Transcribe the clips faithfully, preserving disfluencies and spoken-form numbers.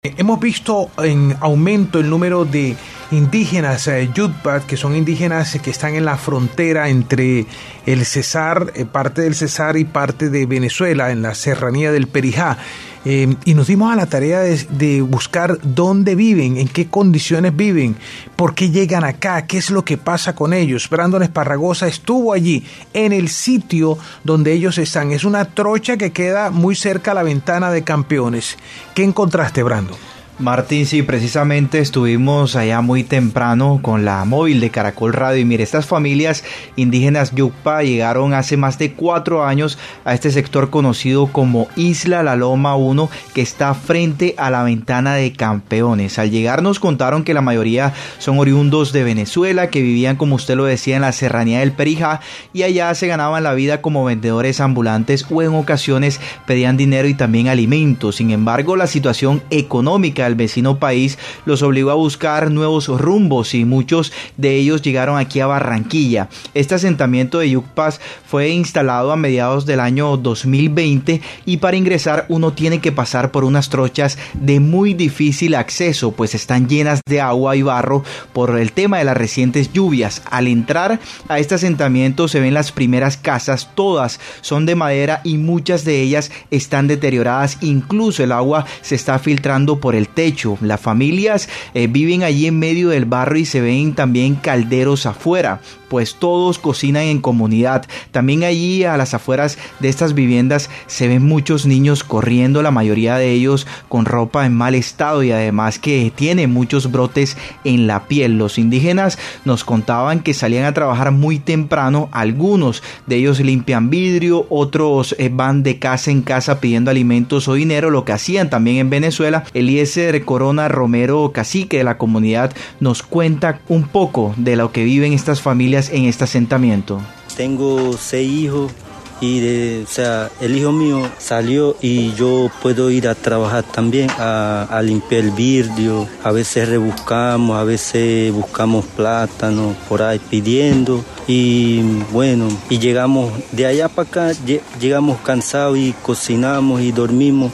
Hemos visto en aumento el número de indígenas eh, Yup'pas, que son indígenas que están en la frontera entre el Cesar, eh, parte del Cesar y parte de Venezuela, en la serranía del Perijá. Eh, y nos dimos a la tarea de, de buscar dónde viven, en qué condiciones viven, por qué llegan acá, qué es lo que pasa con ellos. Brandon Esparragosa estuvo allí, en el sitio donde ellos están. Es una trocha que queda muy cerca a la Ventana de Campeones. ¿Qué encontraste, Brandon? Martín, sí, precisamente estuvimos allá muy temprano con la móvil de Caracol Radio y mire, estas familias indígenas Yup'pa llegaron hace más de cuatro años a este sector conocido como Isla La Loma uno, que está frente a la Ventana de Campeones. Al llegar nos contaron que la mayoría son oriundos de Venezuela, que vivían, como usted lo decía, en la serranía del Perijá y allá se ganaban la vida como vendedores ambulantes o en ocasiones pedían dinero y también alimentos. Sin embargo, la situación económica el vecino país los obligó a buscar nuevos rumbos y muchos de ellos llegaron aquí a Barranquilla. Este asentamiento de Yup'pas fue instalado a mediados del año dos mil veinte y para ingresar uno tiene que pasar por unas trochas de muy difícil acceso, pues están llenas de agua y barro por el tema de las recientes lluvias. Al entrar a este asentamiento se ven las primeras casas, todas son de madera y muchas de ellas están deterioradas, incluso el agua se está filtrando por el techo. Las familias eh, viven allí en medio del barro y se ven también calderos afuera, pues todos cocinan en comunidad. También allí a las afueras de estas viviendas se ven muchos niños corriendo, la mayoría de ellos con ropa en mal estado y además que tienen muchos brotes en la piel. Los indígenas nos contaban que salían a trabajar muy temprano, algunos de ellos limpian vidrio, otros eh, van de casa en casa pidiendo alimentos o dinero, lo que hacían también en Venezuela. Eliezer Corona Romero, cacique de la comunidad, nos cuenta un poco de lo que viven estas familias en este asentamiento. Tengo seis hijos y de, o sea, el hijo mío salió y yo puedo ir a trabajar también a, a limpiar el vidrio. A veces rebuscamos, a veces buscamos plátano por ahí pidiendo y bueno, y llegamos de allá para acá, llegamos cansados y cocinamos y dormimos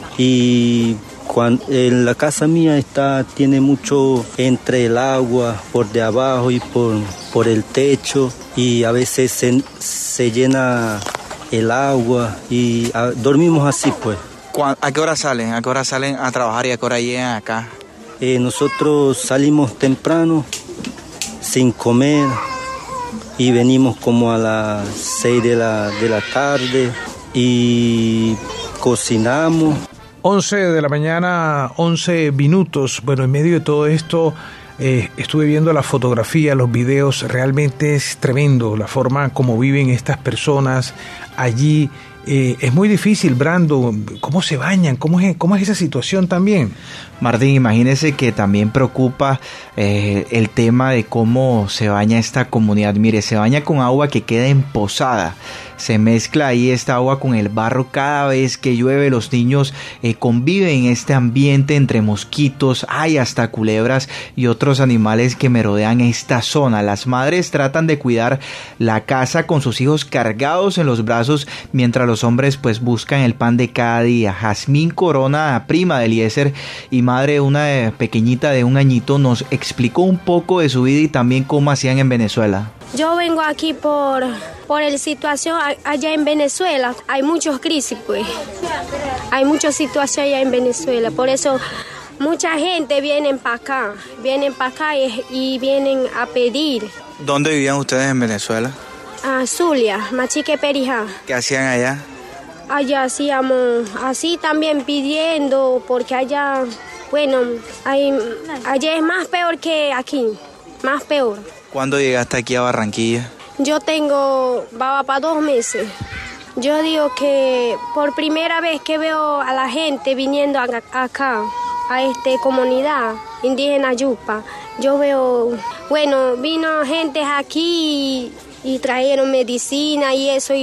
y Cuando, en la casa mía está, tiene mucho entre el agua por de abajo y por, por el techo y a veces se, se llena el agua y a, dormimos así pues. ¿A qué hora salen? ¿A qué hora salen a trabajar y a qué hora llegan acá? Eh, nosotros salimos temprano sin comer y venimos como a las seis de la, de la tarde y cocinamos. once de la mañana, once minutos. Bueno, en medio de todo esto eh, estuve viendo la fotografía, los videos. Realmente es tremendo la forma como viven estas personas allí. Eh, es muy difícil, Brando. ¿Cómo se bañan? ¿Cómo es, cómo es esa situación también? Martín, imagínese que también preocupa eh, el tema de cómo se baña esta comunidad. Mire, se baña con agua que queda emposada. Se mezcla ahí esta agua con el barro cada vez que llueve. Los niños eh, conviven en este ambiente entre mosquitos, hay hasta culebras y otros animales que merodean esta zona. Las madres tratan de cuidar la casa con sus hijos cargados en los brazos, mientras los hombres pues buscan el pan de cada día. Jazmín Corona, prima de Eliezer y madre de una pequeñita de un añito, nos explicó un poco de su vida y también cómo hacían en Venezuela. Yo vengo aquí por, por la situación allá en Venezuela. Hay muchos crisis, pues. Hay muchas situaciones allá en Venezuela. Por eso mucha gente viene para acá. Vienen para acá y, y vienen a pedir. ¿Dónde vivían ustedes en Venezuela? A Zulia, Machique Perijá. ¿Qué hacían allá? Allá hacíamos así también pidiendo, porque allá, bueno, hay, allá es más peor que aquí, más peor. ¿Cuándo llegaste aquí a Barranquilla? Yo tengo, va para dos meses. Yo digo que por primera vez que veo a la gente viniendo acá, a esta comunidad indígena Yup'pa, yo veo, bueno, vino gente aquí y, y trajeron medicina y eso, y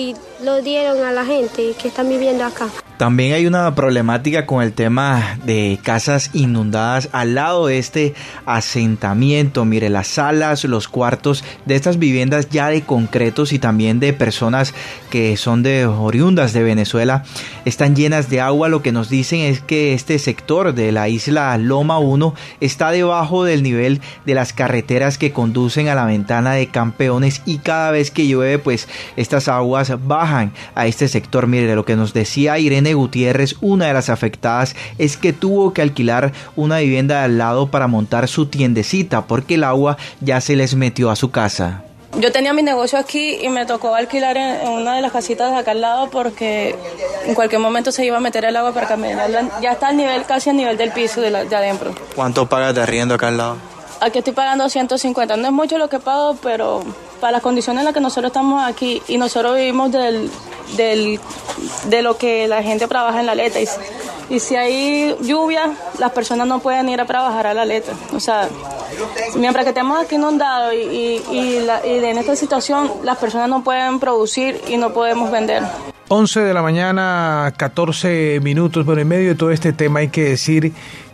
lo dieron a la gente que están viviendo acá. También hay una problemática con el tema de casas inundadas al lado de este asentamiento. Mire, las salas, los cuartos de estas viviendas ya de concretos y también de personas que son de oriundas de Venezuela están llenas de agua. Lo que nos dicen es que este sector de la isla Loma uno está debajo del nivel de las carreteras que conducen a la Ventana de Campeones, y cada vez que llueve pues estas aguas bajan a este sector. Mire, de lo que nos decía Irene Gutiérrez, una de las afectadas, es que tuvo que alquilar una vivienda de al lado para montar su tiendecita porque el agua ya se les metió a su casa. Yo tenía mi negocio aquí y me tocó alquilar en, en una de las casitas de acá al lado porque en cualquier momento se iba a meter el agua para caminarla. Ya está al nivel, casi al nivel del piso de, la, de adentro. ¿Cuánto pagas de arriendo acá al lado? Aquí estoy pagando ciento cincuenta. No es mucho lo que pago, pero para las condiciones en las que nosotros estamos aquí y nosotros vivimos del, del, de lo que la gente trabaja en la aleta. Y, y si hay lluvia, las personas no pueden ir a trabajar a la aleta. O sea, mientras que estemos aquí inundados y, y, y, la, y en esta situación, las personas no pueden producir y no podemos vender. once de la mañana, catorce minutos. Bueno, en medio de todo este tema hay que decir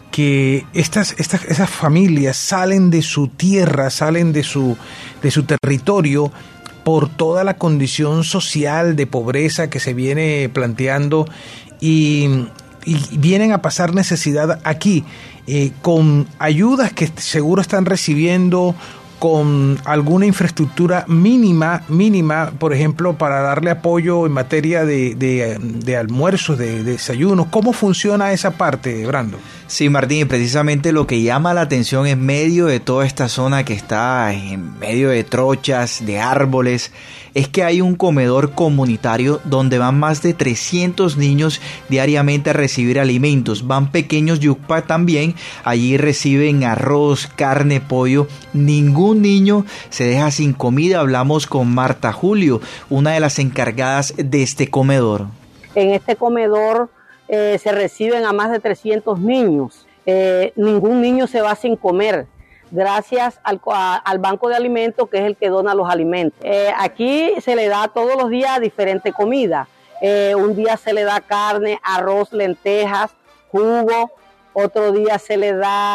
que estas, estas, esas familias salen de su tierra, salen de su, de su territorio por toda la condición social de pobreza que se viene planteando y, y vienen a pasar necesidad aquí, eh, con ayudas que seguro están recibiendo, con alguna infraestructura mínima, mínima, por ejemplo, para darle apoyo en materia de, de, de almuerzos, de, de desayunos. ¿Cómo funciona esa parte, Brando? Sí, Martín, precisamente lo que llama la atención en medio de toda esta zona que está en medio de trochas, de árboles, es que hay un comedor comunitario donde van más de trescientos niños diariamente a recibir alimentos. Van pequeños yucpa también, allí reciben arroz, carne, pollo. Ningún niño se deja sin comida. Hablamos con Marta Julio, una de las encargadas de este comedor. En este comedor eh, se reciben a más de trescientos niños. Eh, ningún niño se va sin comer, gracias al, a, al Banco de Alimentos, que es el que dona los alimentos. Eh, aquí se le da todos los días diferente comida. Eh, un día se le da carne, arroz, lentejas, jugo. Otro día se le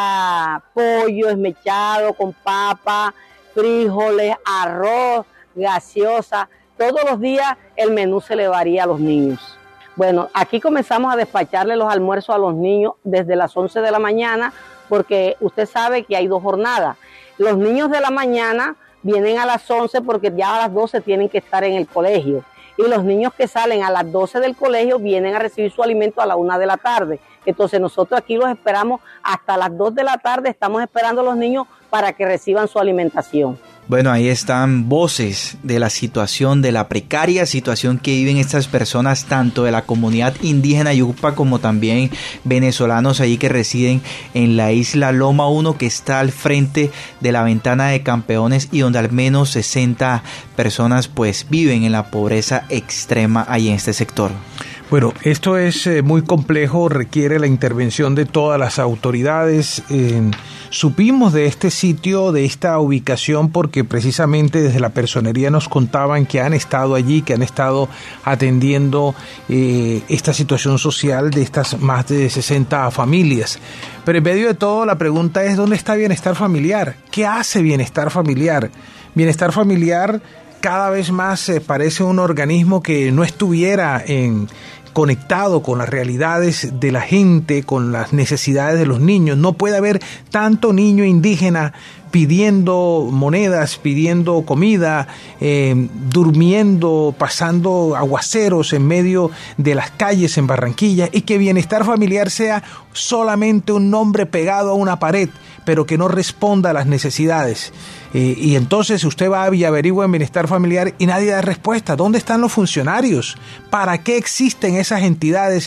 da pollo esmechado con papa, frijoles, arroz, gaseosa. Todos los días el menú se le varía a los niños. Bueno, aquí comenzamos a despacharle los almuerzos a los niños desde las once de la mañana, porque usted sabe que hay dos jornadas. Los niños de la mañana vienen a las once porque ya a las doce tienen que estar en el colegio. Y los niños que salen a las doce del colegio vienen a recibir su alimento a la una de la tarde. Entonces nosotros aquí los esperamos hasta las dos de la tarde, estamos esperando a los niños para que reciban su alimentación. Bueno, ahí están voces de la situación, de la precaria situación que viven estas personas, tanto de la comunidad indígena yucpa como también venezolanos allí que residen en la isla Loma uno, que está al frente de la Ventana de Campeones y donde al menos sesenta personas pues viven en la pobreza extrema ahí en este sector. Bueno, esto es eh, muy complejo, requiere la intervención de todas las autoridades. Eh, supimos de este sitio, de esta ubicación, porque precisamente desde la personería nos contaban que han estado allí, que han estado atendiendo eh, esta situación social de estas más de sesenta familias. Pero en medio de todo, la pregunta es, ¿dónde está bienestar familiar? ¿Qué hace bienestar familiar? Bienestar familiar cada vez más eh, parece un organismo que no estuviera en, conectado con las realidades de la gente, con las necesidades de los niños. No puede haber tanto niño indígena pidiendo monedas, pidiendo comida, eh, durmiendo, pasando aguaceros en medio de las calles en Barranquilla, y que bienestar familiar sea solamente un nombre pegado a una pared, pero que no responda a las necesidades. Eh, y entonces usted va y averigua en bienestar familiar y nadie da respuesta. ¿Dónde están los funcionarios? ¿Para qué existen esas entidades